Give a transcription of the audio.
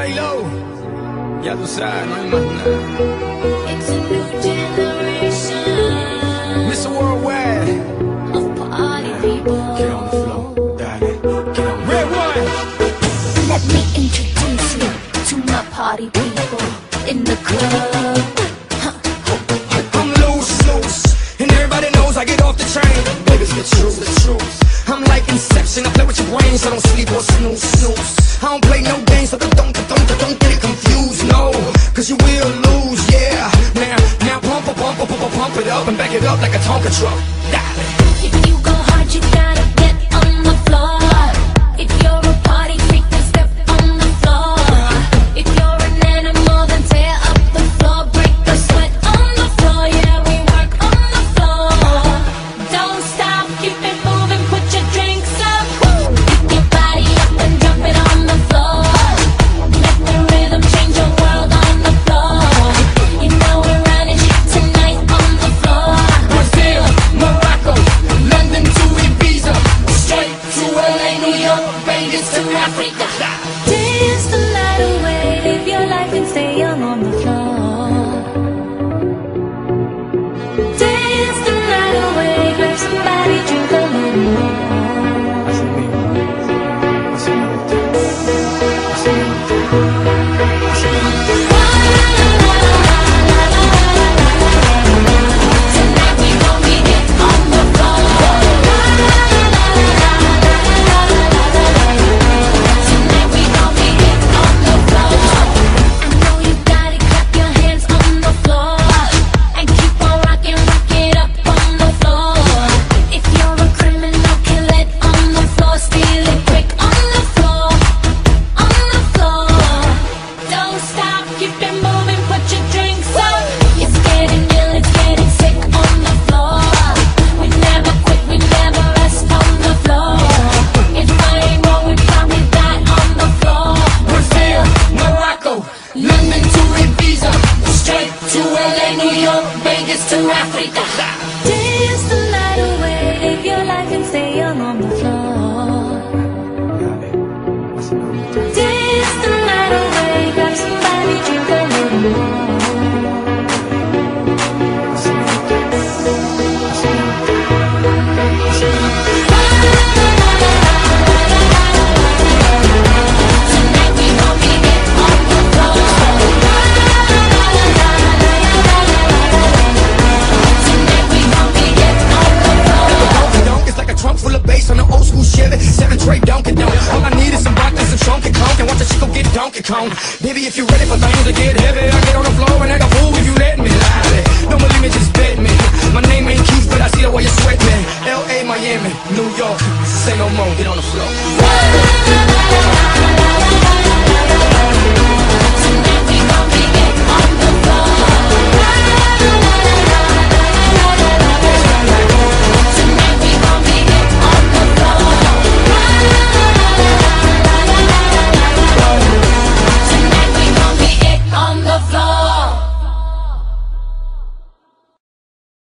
J-Lo, ya tú sabes, no hay más nada. It's a new generation, Mr. Worldwide, of party people. get on the floor, darling, get on. Red one. Let me introduce you to my party people in the club. I'm loose, and everybody knows I get off the train. Baby, it's the truth, the truth. I'm like Inception, I play with your brains, so don't sleep or snooze. I don't play no games, so don't get it confused, no. Cause you will lose, yeah. Now pump it up and back it up like a Tonka truck. Darling. If you go hard, you gotta get on the floor. If you're a party freak, then step on the floor. If you're an animal, then tear up the floor. Break the sweat on the floor, yeah, we work on the floor. Don't stop, keep it moving, put your drinks up. Pick your body up and drop it on the floor. Let the rhythm change your world on the floor. You know we're running shit tonight on the floor. Brazil, Morocco, London to Ibiza, straight to LA, New York, Vegas to Africa. Dance the night away, live your life and stay young on the floor. Dance the night away, grab somebody, drink a little more. Tonight we gon' be it on the floor. Tonight we gon' be it on the floor. I know you got it, clap your hands on the floor. And keep on rocking, rock it up on the floor. If you're a criminal, kill it on the floor. Steal it quick on the floor. On the floor. Don't stop, keep it moving, put your drinks up. It's getting ill, it's getting sick on the floor. We never quit, we never rest on the floor. If I ain't wrong, we probably die on the floor. Brazil, Morocco, London to Ibiza, straight to LA, New York, Vegas to Africa. Dance the night away, live your life and stay young on the floor. Dance the night away, grab somebody, drink a little more. Tonight we gon' be it on the floor. Tonight we gon' be it on the floor. Donkey donk, it's like a trunk full of bass on an old school Chevy 7-tray Donkey Donk. All I need is some vodka, some Chunky Conk, and watch the chico get Donkey Kong. Baby, if you're ready for things to get heavy, I get on